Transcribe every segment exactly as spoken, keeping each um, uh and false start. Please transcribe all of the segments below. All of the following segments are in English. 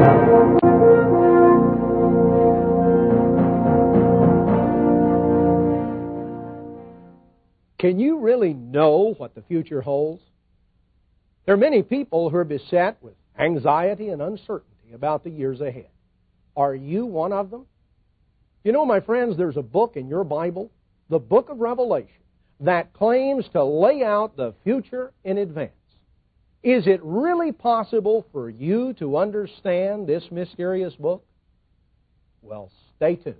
Can you really know what the future holds? There are many people who are beset with anxiety and uncertainty about the years ahead. Are you one of them? You know, my friends, there's a book in your Bible, the book of Revelation, that claims to lay out the future in advance. Is it really possible for you to understand this mysterious book? Well, stay tuned.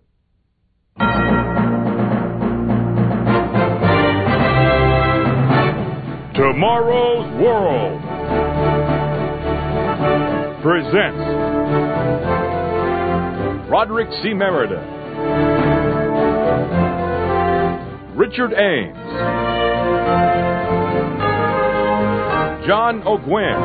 Tomorrow's World presents Roderick C. Meredith, Richard Ames, John Ogwyn,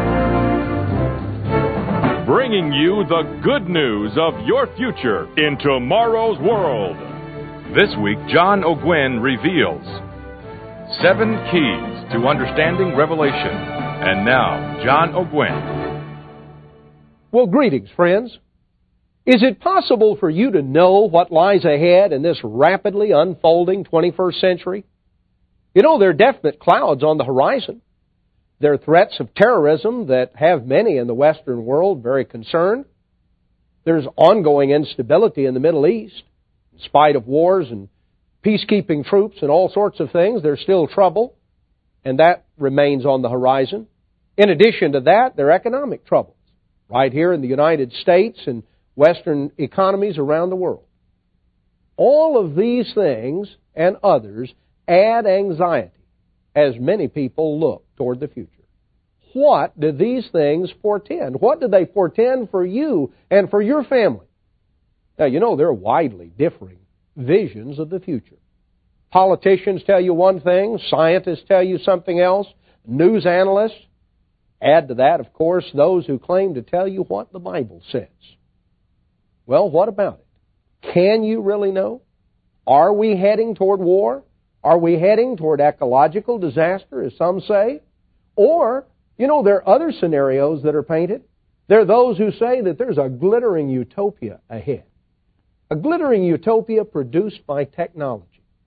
bringing you the good news of your future in Tomorrow's World. This week, John Ogwyn reveals seven keys to understanding Revelation. And now, John Ogwyn. Well, greetings, friends. Is it possible for you to know what lies ahead in this rapidly unfolding twenty-first century? You know, there are definite clouds on the horizon. There are threats of terrorism that have many in the Western world very concerned. There's ongoing instability in the Middle East. In spite of wars and peacekeeping troops and all sorts of things, there's still trouble, and that remains on the horizon. In addition to that, there are economic troubles right here in the United States and Western economies around the world. All of these things and others add anxiety as many people look toward the future. What do these things portend? What do they portend for you and for your family? Now, you know, there are widely differing visions of the future. Politicians tell you one thing, scientists tell you something else, news analysts. Add to that, of course, those who claim to tell you what the Bible says. Well, what about it? Can you really know? Are we heading toward war? Are we heading toward ecological disaster, as some say? Or, you know, there are other scenarios that are painted. There are those who say that there's a glittering utopia ahead. A glittering utopia produced by technology.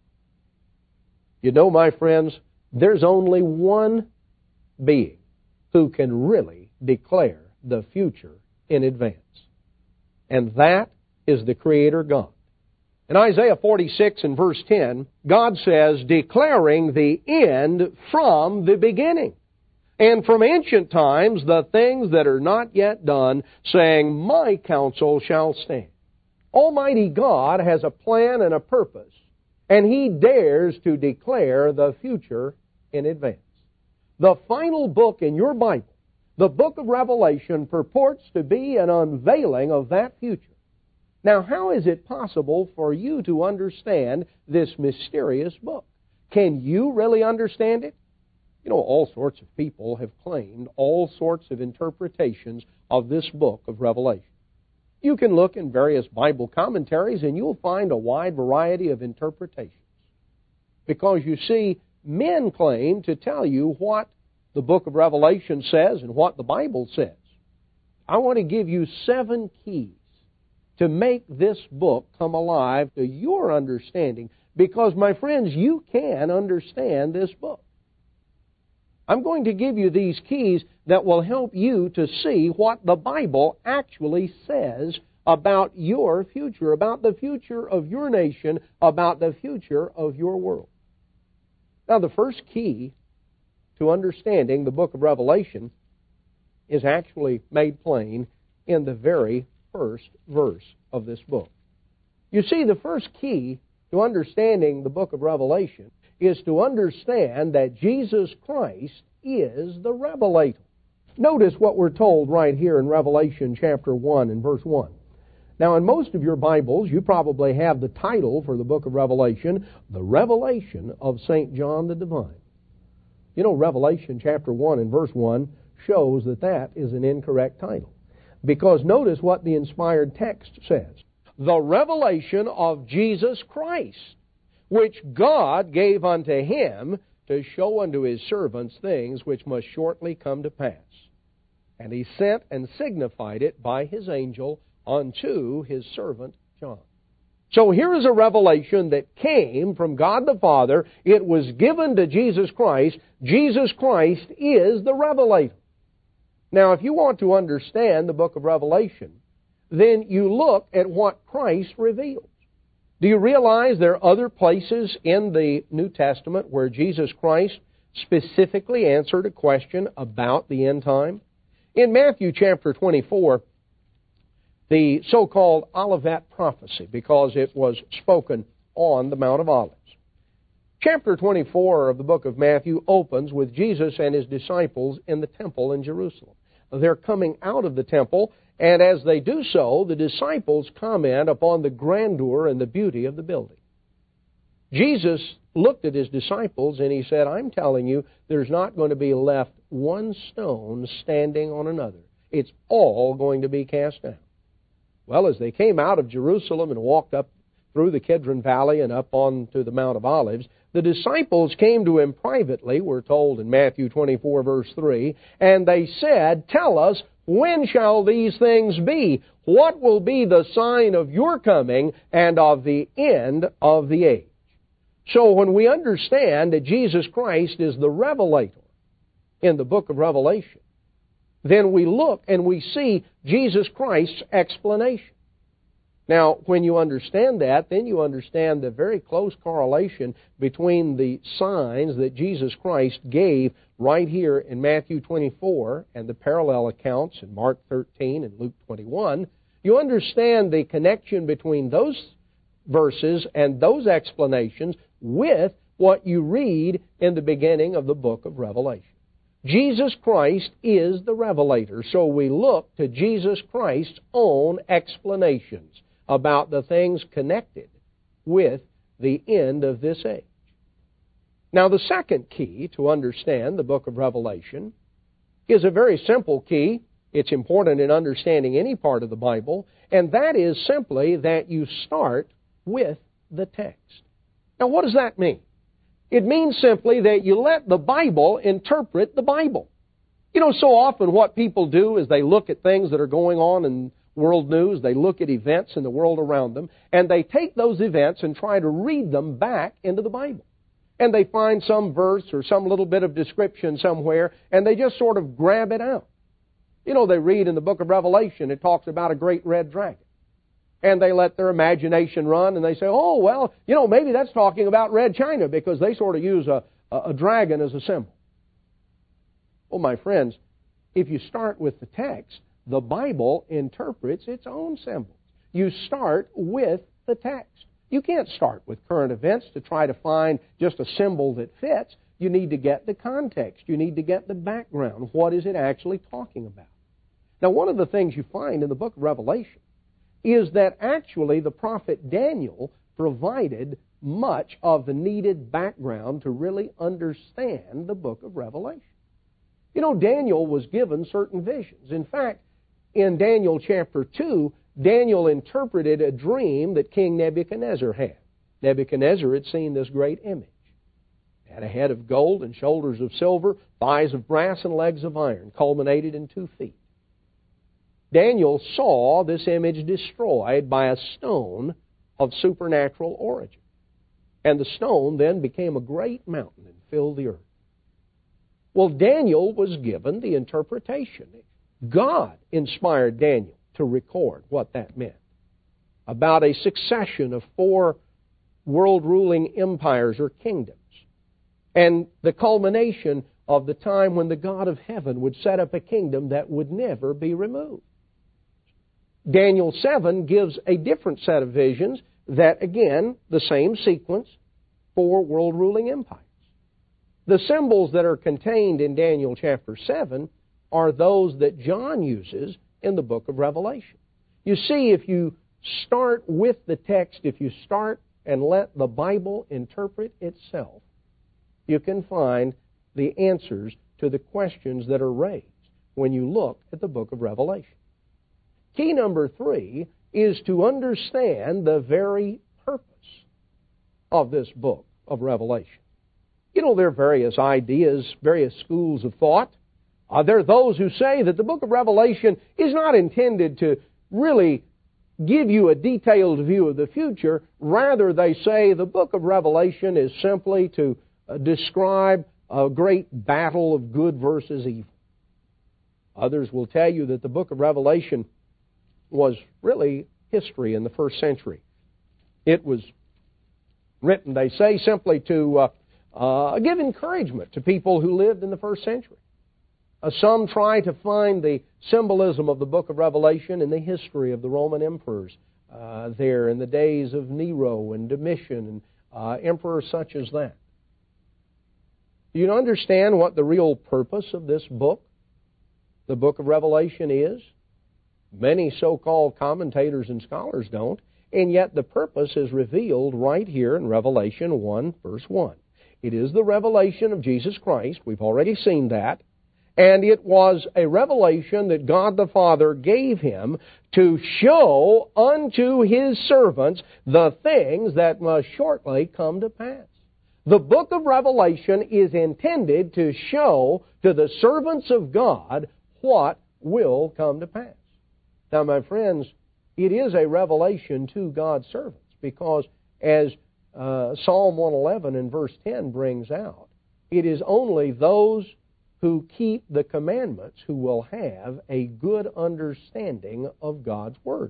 You know, my friends, there's only one being who can really declare the future in advance. And that is the Creator God. In Isaiah forty-six and verse ten, God says, declaring the end from the beginning, and from ancient times the things that are not yet done, saying, my counsel shall stand. Almighty God has a plan and a purpose, and He dares to declare the future in advance. The final book in your Bible, the book of Revelation, purports to be an unveiling of that future. Now, how is it possible for you to understand this mysterious book? Can you really understand it? You know, all sorts of people have claimed all sorts of interpretations of this book of Revelation. You can look in various Bible commentaries and you'll find a wide variety of interpretations. Because, you see, men claim to tell you what the book of Revelation says and what the Bible says. I want to give you seven keys to make this book come alive to your understanding, because, my friends, you can understand this book. I'm going to give you these keys that will help you to see what the Bible actually says about your future, about the future of your nation, about the future of your world. Now, the first key to understanding the book of Revelation is actually made plain in the very first verse of this book. You see, the first key to understanding the book of Revelation is to understand that Jesus Christ is the Revelator. Notice what we're told right here in Revelation chapter one and verse one. Now, in most of your Bibles, you probably have the title for the book of Revelation, The Revelation of Saint John the Divine. You know, Revelation chapter one and verse one shows that that is an incorrect title. Because notice what the inspired text says. The revelation of Jesus Christ, which God gave unto Him to show unto His servants things which must shortly come to pass. And he sent and signified it by his angel unto his servant John. So here is a revelation that came from God the Father. It was given to Jesus Christ. Jesus Christ is the revelator. Now, if you want to understand the book of Revelation, then you look at what Christ reveals. Do you realize there are other places in the New Testament where Jesus Christ specifically answered a question about the end time? In Matthew chapter twenty-four, the so-called Olivet prophecy, because it was spoken on the Mount of Olives. Chapter twenty-four of the book of Matthew opens with Jesus and his disciples in the temple in Jerusalem. They're coming out of the temple, and as they do so, the disciples comment upon the grandeur and the beauty of the building. Jesus looked at his disciples and he said, I'm telling you, there's not going to be left one stone standing on another. It's all going to be cast down. Well, as they came out of Jerusalem and walked up through the Kidron Valley and up onto the Mount of Olives, the disciples came to him privately, we're told in Matthew twenty-four, verse three, and they said, Tell us, when shall these things be? What will be the sign of your coming and of the end of the age? So when we understand that Jesus Christ is the revelator in the book of Revelation, then we look and we see Jesus Christ's explanation. Now, when you understand that, then you understand the very close correlation between the signs that Jesus Christ gave right here in Matthew twenty-four and the parallel accounts in Mark thirteen and Luke twenty-one. You understand the connection between those verses and those explanations with what you read in the beginning of the book of Revelation. Jesus Christ is the revelator, so we look to Jesus Christ's own explanations about the things connected with the end of this age. Now, the second key to understand the book of Revelation is a very simple key. It's important in understanding any part of the Bible, and that is simply that you start with the text. Now, what does that mean? It means simply that you let the Bible interpret the Bible. You know, so often what people do is they look at things that are going on in world news, they look at events in the world around them, and they take those events and try to read them back into the Bible. And they find some verse or some little bit of description somewhere, and they just sort of grab it out. You know, they read in the book of Revelation, it talks about a great red dragon. And they let their imagination run, and they say, oh, well, you know, maybe that's talking about Red China, because they sort of use a, a, a dragon as a symbol. Well, my friends, if you start with the text, the Bible interprets its own symbols. You start with the text. You can't start with current events to try to find just a symbol that fits. You need to get the context. You need to get the background. What is it actually talking about? Now, one of the things you find in the book of Revelation is that actually the prophet Daniel provided much of the needed background to really understand the book of Revelation. You know, Daniel was given certain visions. In fact, in Daniel chapter two, Daniel interpreted a dream that King Nebuchadnezzar had. Nebuchadnezzar had seen this great image. It had a head of gold and shoulders of silver, thighs of brass and legs of iron, culminated in two feet. Daniel saw this image destroyed by a stone of supernatural origin. And the stone then became a great mountain and filled the earth. Well, Daniel was given the interpretation. God inspired Daniel to record what that meant. About a succession of four world-ruling empires or kingdoms. And the culmination of the time when the God of heaven would set up a kingdom that would never be removed. Daniel seven gives a different set of visions that, again, the same sequence, four world-ruling empires. The symbols that are contained in Daniel chapter seven are those that John uses in the book of Revelation. You see, if you start with the text, if you start and let the Bible interpret itself, you can find the answers to the questions that are raised when you look at the book of Revelation. Key number three is to understand the very purpose of this book of Revelation. You know, there are various ideas, various schools of thought Uh, there are those who say that the book of Revelation is not intended to really give you a detailed view of the future. Rather, they say the book of Revelation is simply to uh, describe a great battle of good versus evil. Others will tell you that the book of Revelation was really history in the first century. It was written, they say, simply to uh, uh, give encouragement to people who lived in the first century. Uh, some try to find the symbolism of the book of Revelation in the history of the Roman emperors uh, there in the days of Nero and Domitian and uh, emperors such as that. Do you understand what the real purpose of this book, the book of Revelation, is? Many so-called commentators and scholars don't, and yet the purpose is revealed right here in Revelation one, verse one. It is the revelation of Jesus Christ. We've already seen that. And it was a revelation that God the Father gave Him to show unto His servants the things that must shortly come to pass. The book of Revelation is intended to show to the servants of God what will come to pass. Now, my friends, it is a revelation to God's servants because, as uh, Psalm one eleven and verse ten brings out, it is only those who keep the commandments who will have a good understanding of God's Word.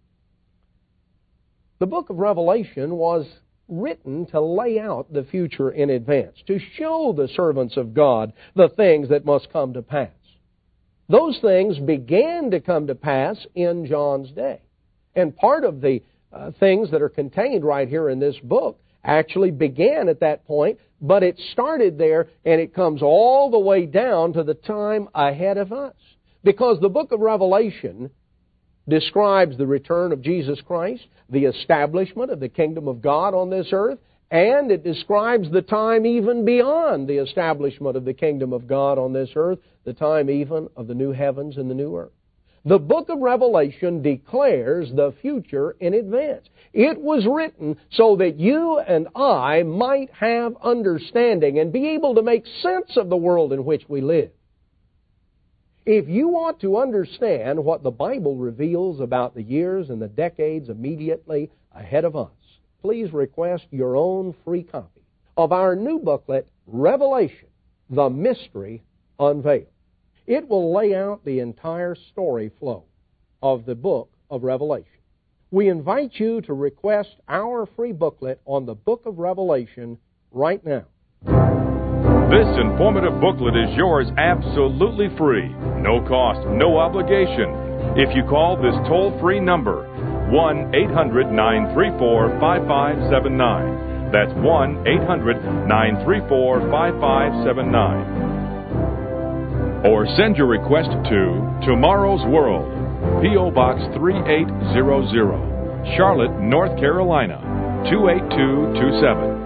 The book of Revelation was written to lay out the future in advance, to show the servants of God the things that must come to pass. Those things began to come to pass in John's day. And part of the uh, things that are contained right here in this book actually began at that point, but it started there and it comes all the way down to the time ahead of us. Because the book of Revelation describes the return of Jesus Christ, the establishment of the kingdom of God on this earth, and it describes the time even beyond the establishment of the kingdom of God on this earth, the time even of the new heavens and the new earth. The book of Revelation declares the future in advance. It was written so that you and I might have understanding and be able to make sense of the world in which we live. If you want to understand what the Bible reveals about the years and the decades immediately ahead of us, please request your own free copy of our new booklet, Revelation, The Mystery Unveiled. It will lay out the entire story flow of the book of Revelation. We invite you to request our free booklet on the book of Revelation right now. This informative booklet is yours absolutely free. No cost, no obligation. If you call this toll-free number, one eight hundred nine three four five five seven nine. That's one eight hundred nine three four five five seven nine. Or send your request to Tomorrow's World, P O Box three eight zero zero, Charlotte, North Carolina, two eight two two seven.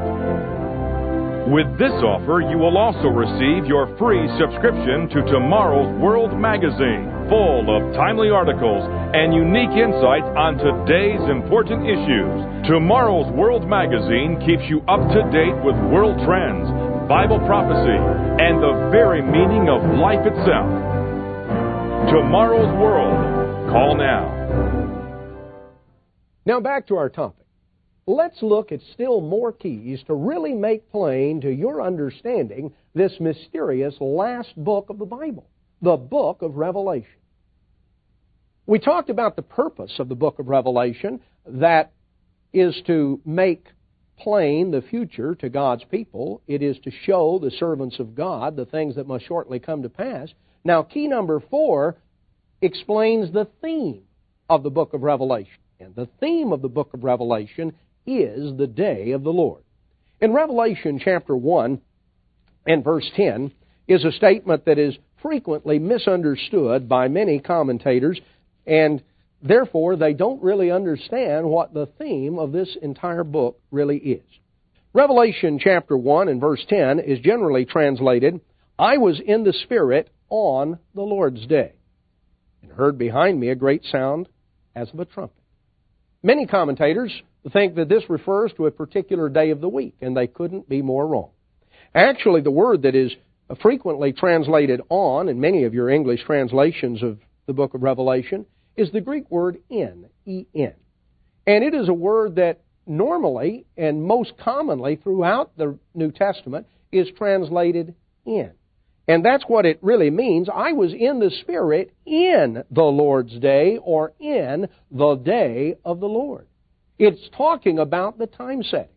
With this offer, you will also receive your free subscription to Tomorrow's World magazine, full of timely articles and unique insights on today's important issues. Tomorrow's World magazine keeps you up to date with world trends, Bible prophecy, and the very meaning of life itself. Tomorrow's World. Call now. Now back to our topic. Let's look at still more keys to really make plain to your understanding this mysterious last book of the Bible, the book of Revelation. We talked about the purpose of the book of Revelation, that is to make plain the future to God's people. It is to show the servants of God the things that must shortly come to pass. Now, key number four explains the theme of the book of Revelation. And the theme of the book of Revelation is the day of the Lord. In Revelation chapter one and verse ten is a statement that is frequently misunderstood by many commentators, and therefore they don't really understand what the theme of this entire book really is. Revelation chapter one and verse ten is generally translated, I was in the Spirit on the Lord's day, and heard behind me a great sound as of a trumpet. Many commentators think that this refers to a particular day of the week, and they couldn't be more wrong. Actually, the word that is frequently translated on in many of your English translations of the book of Revelation, is the Greek word in, E N. And it is a word that normally and most commonly throughout the New Testament is translated in. And that's what it really means. I was in the Spirit in the Lord's day, or in the day of the Lord. It's talking about the time setting.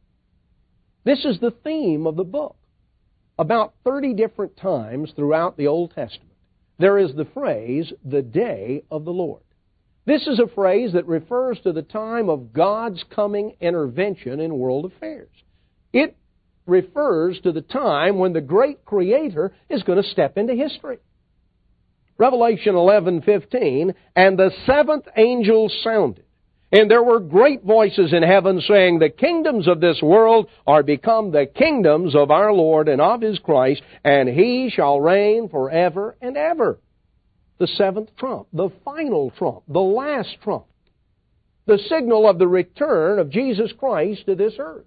This is the theme of the book. About thirty different times throughout the Old Testament, there is the phrase, the day of the Lord. This is a phrase that refers to the time of God's coming intervention in world affairs. It refers to the time when the great Creator is going to step into history. Revelation eleven fifteen, and the seventh angel sounded, and there were great voices in heaven saying, the kingdoms of this world are become the kingdoms of our Lord and of His Christ, and He shall reign forever and ever. The seventh trump, the final trump, the last trump, the signal of the return of Jesus Christ to this earth.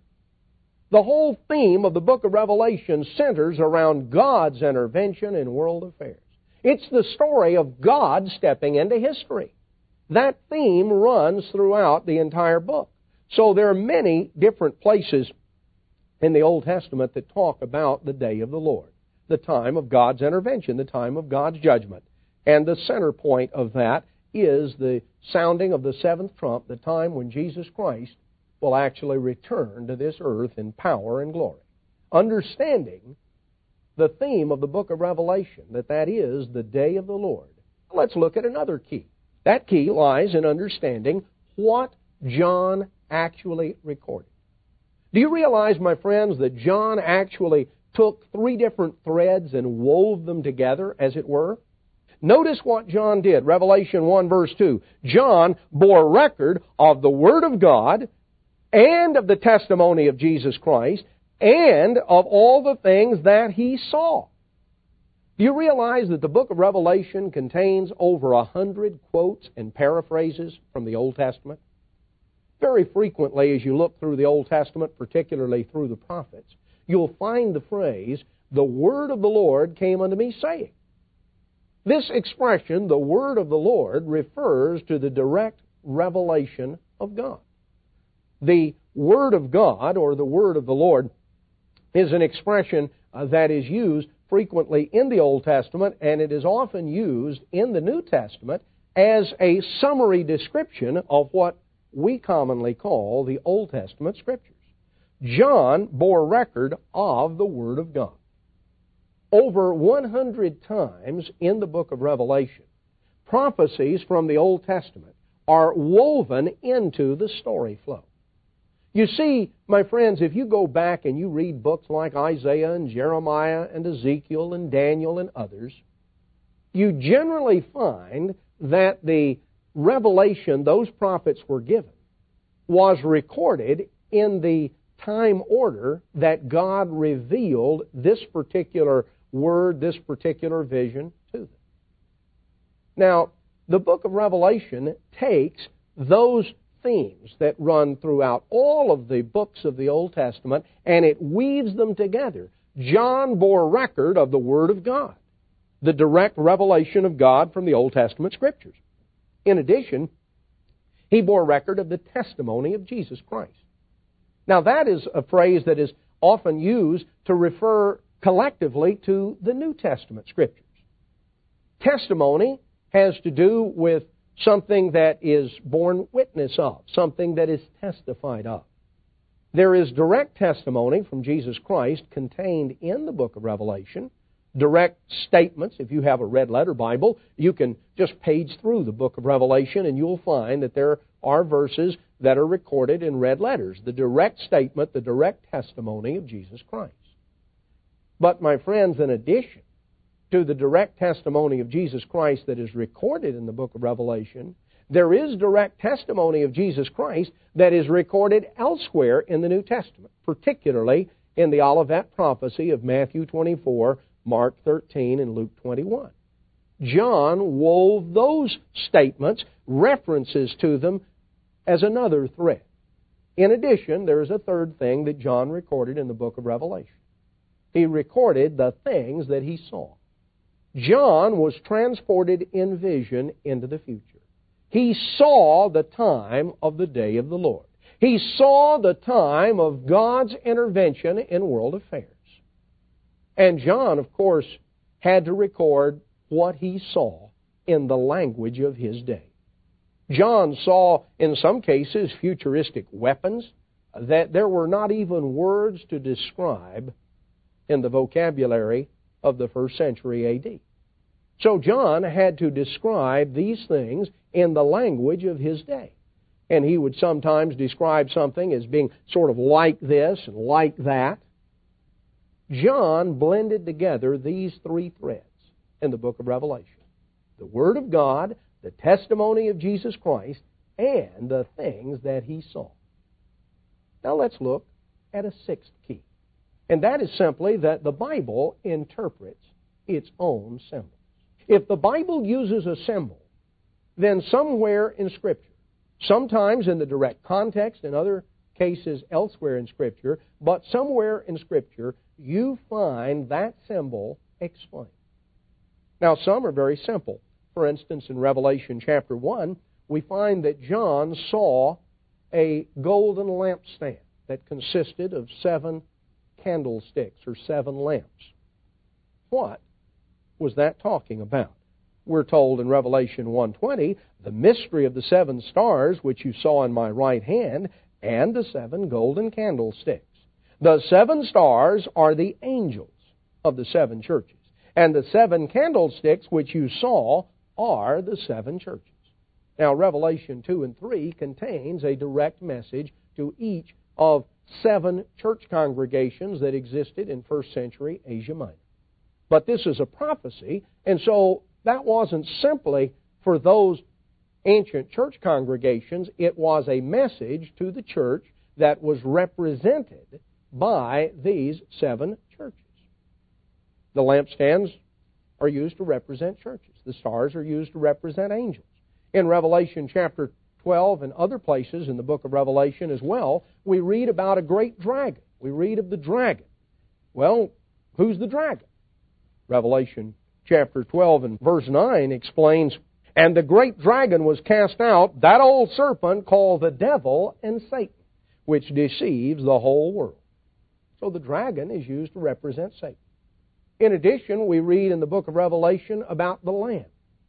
The whole theme of the book of Revelation centers around God's intervention in world affairs. It's the story of God stepping into history. That theme runs throughout the entire book. So there are many different places in the Old Testament that talk about the day of the Lord, the time of God's intervention, the time of God's judgment. And the center point of that is the sounding of the seventh trump, the time when Jesus Christ will actually return to this earth in power and glory. Understanding the theme of the book of Revelation, that that is the day of the Lord. Let's look at another key. That key lies in understanding what John actually recorded. Do you realize, my friends, that John actually took three different threads and wove them together, as it were? Notice what John did. Revelation one, verse two. John bore record of the Word of God and of the testimony of Jesus Christ and of all the things that he saw. Do you realize that the book of Revelation contains over a hundred quotes and paraphrases from the Old Testament? Very frequently, as you look through the Old Testament, particularly through the prophets, you'll find the phrase, the word of the Lord came unto me, saying. This expression, the word of the Lord, refers to the direct revelation of God. The word of God, or the word of the Lord, is an expression uh, that is used frequently in the Old Testament, and it is often used in the New Testament as a summary description of what we commonly call the Old Testament Scriptures. John bore record of the Word of God. Over one hundred times in the book of Revelation, prophecies from the Old Testament are woven into the story flow. You see, my friends, if you go back and you read books like Isaiah and Jeremiah and Ezekiel and Daniel and others, you generally find that the revelation those prophets were given was recorded in the time order that God revealed this particular word, this particular vision to them. Now, the book of Revelation takes those themes that run throughout all of the books of the Old Testament, and it weaves them together. John bore record of the Word of God, the direct revelation of God from the Old Testament Scriptures. In addition, he bore record of the testimony of Jesus Christ. Now, that is a phrase that is often used to refer collectively to the New Testament Scriptures. Testimony has to do with something that is borne witness of, something that is testified of. There is direct testimony from Jesus Christ contained in the book of Revelation, direct statements. If you have a red letter Bible, you can just page through the book of Revelation and you'll find that there are verses that are recorded in red letters, the direct statement, the direct testimony of Jesus Christ. But, my friends, in addition to the direct testimony of Jesus Christ that is recorded in the book of Revelation, there is direct testimony of Jesus Christ that is recorded elsewhere in the New Testament, particularly in the Olivet prophecy of Matthew twenty-four, Mark thirteen, and Luke twenty-one. John wove those statements, references to them, as another thread. In addition, there is a third thing that John recorded in the book of Revelation. He recorded the things that he saw. John was transported in vision into the future. He saw the time of the day of the Lord. He saw the time of God's intervention in world affairs. And John, of course, had to record what he saw in the language of his day. John saw, in some cases, futuristic weapons that there were not even words to describe in the vocabulary of the first century A D. So John had to describe these things in the language of his day. And he would sometimes describe something as being sort of like this and like that. John blended together these three threads in the book of Revelation: the Word of God, the testimony of Jesus Christ, and the things that he saw. Now let's look at a sixth key. And that is simply that the Bible interprets its own symbols. If the Bible uses a symbol, then somewhere in Scripture, sometimes in the direct context, in other cases elsewhere in Scripture, but somewhere in Scripture, you find that symbol explained. Now, some are very simple. For instance, in Revelation chapter one, we find that John saw a golden lampstand that consisted of seven candlesticks or seven lamps. What was that talking about? We're told in Revelation one twenty, the mystery of the seven stars which you saw in my right hand, and the seven golden candlesticks. The seven stars are the angels of the seven churches, and the seven candlesticks which you saw are the seven churches. Now, Revelation two and three contains a direct message to each of seven church congregations that existed in first century Asia Minor. But this is a prophecy, and so that wasn't simply for those ancient church congregations. It was a message to the church that was represented by these seven churches. The lampstands are used to represent churches. The stars are used to represent angels. In Revelation chapter twelve and other places in the book of Revelation as well, we read about a great dragon. We read of the dragon. Well, who's the dragon? Revelation chapter twelve and verse nine explains, and the great dragon was cast out, that old serpent called the devil and Satan, which deceives the whole world. So the dragon is used to represent Satan. In addition, we read in the book of Revelation about the Lamb.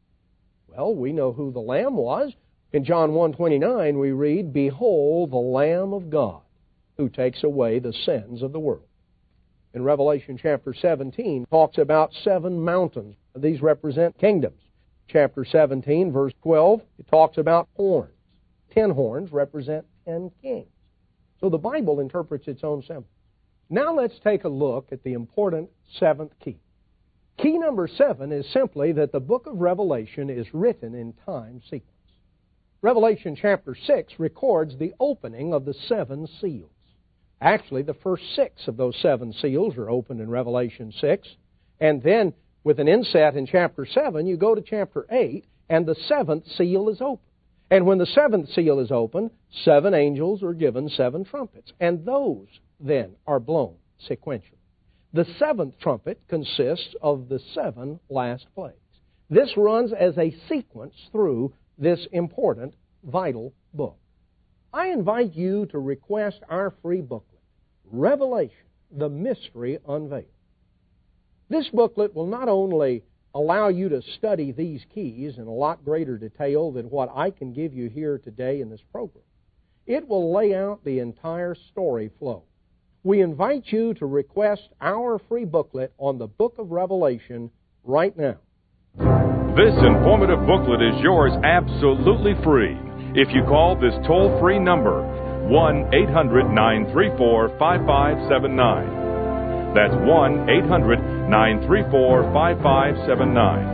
Well, we know who the Lamb was. In John one twenty-nine, we read, behold, the Lamb of God, who takes away the sins of the world. In Revelation chapter seventeen, talks about seven mountains. These represent kingdoms. Chapter seventeen, verse twelve, it talks about horns. Ten horns represent ten kings. So the Bible interprets its own symbols. Now let's take a look at the important seventh key. Key number seven is simply that the book of Revelation is written in time sequence. Revelation chapter six records the opening of the seven seals. Actually, the first six of those seven seals are opened in Revelation six. And then, with an inset in chapter seven, you go to chapter eight, and the seventh seal is opened. And when the seventh seal is opened, seven angels are given seven trumpets. And those, then, are blown sequentially. The seventh trumpet consists of the seven last plagues. This runs as a sequence through this important, vital book. I invite you to request our free booklet, Revelation, the Mystery Unveiled. This booklet will not only allow you to study these keys in a lot greater detail than what I can give you here today in this program. It will lay out the entire story flow. We invite you to request our free booklet on the book of Revelation right now. This informative booklet is yours absolutely free if you call this toll-free number, one eight hundred nine three four five five seven nine. That's one eight hundred nine three four five five seven nine.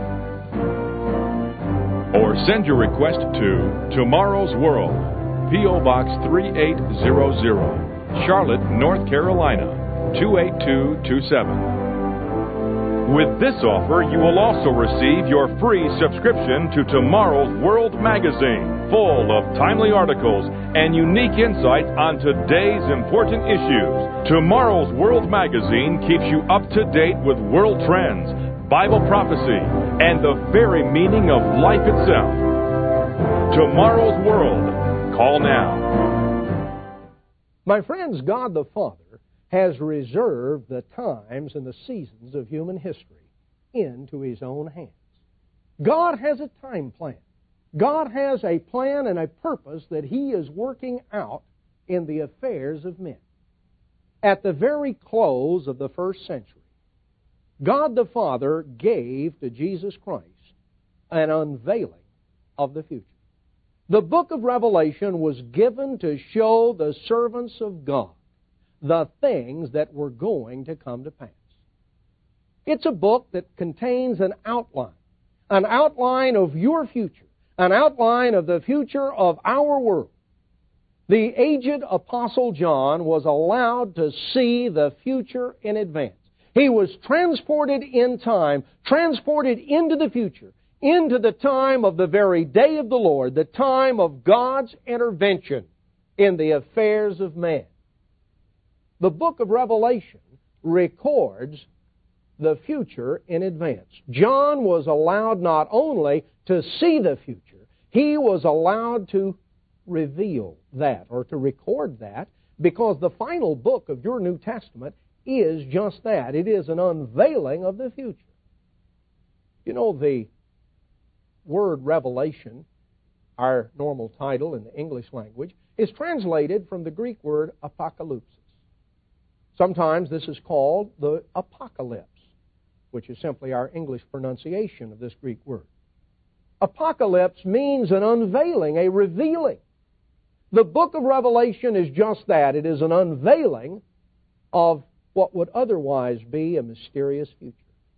Or send your request to Tomorrow's World, P O Box three eight zero zero, Charlotte, North Carolina, two eight two two seven. With this offer, you will also receive your free subscription to Tomorrow's World magazine, full of timely articles and unique insights on today's important issues. Tomorrow's World magazine keeps you up to date with world trends, Bible prophecy, and the very meaning of life itself. Tomorrow's World. Call now. My friends, God the Father has reserved the times and the seasons of human history into His own hands. God has a time plan. God has a plan and a purpose that He is working out in the affairs of men. At the very close of the first century, God the Father gave to Jesus Christ an unveiling of the future. The book of Revelation was given to show the servants of God the things that were going to come to pass. It's a book that contains an outline, an outline of your future, an outline of the future of our world. The aged Apostle John was allowed to see the future in advance. He was transported in time, transported into the future, into the time of the very day of the Lord, the time of God's intervention in the affairs of man. The book of Revelation records the future in advance. John was allowed not only to see the future, he was allowed to reveal that or to record that, because the final book of your New Testament is just that. It is an unveiling of the future. You know, the word revelation, our normal title in the English language, is translated from the Greek word apocalypsis. Sometimes this is called the apocalypse, which is simply our English pronunciation of this Greek word. Apocalypse means an unveiling, a revealing. The book of Revelation is just that. It is an unveiling of what would otherwise be a mysterious future.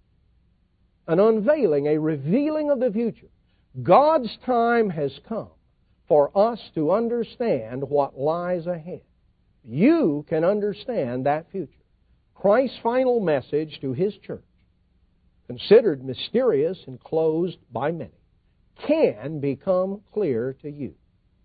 An unveiling, a revealing of the future. God's time has come for us to understand what lies ahead. You can understand that future. Christ's final message to His church, considered mysterious and closed by many, can become clear to you.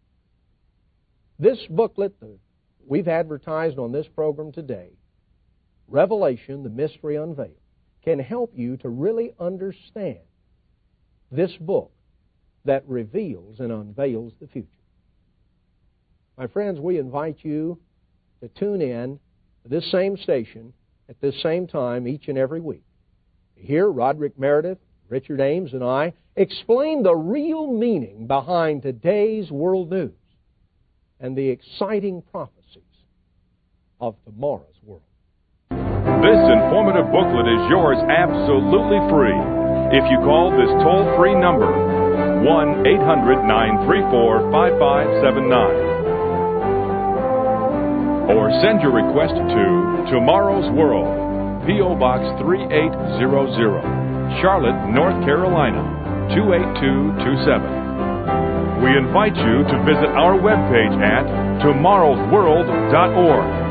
This booklet that we've advertised on this program today, Revelation, the Mystery Unveiled, can help you to really understand this book that reveals and unveils the future. My friends, we invite you to tune in to this same station at this same time each and every week. Here, Roderick Meredith, Richard Ames, and I explain the real meaning behind today's world news and the exciting prophecies of tomorrow's world. This informative booklet is yours absolutely free if you call this toll-free number, one eight hundred, nine three four, five five seven nine. Or send your request to Tomorrow's World, P O Box three eight zero zero, Charlotte, North Carolina, two eight two two seven. We invite you to visit our webpage at tomorrows world dot org.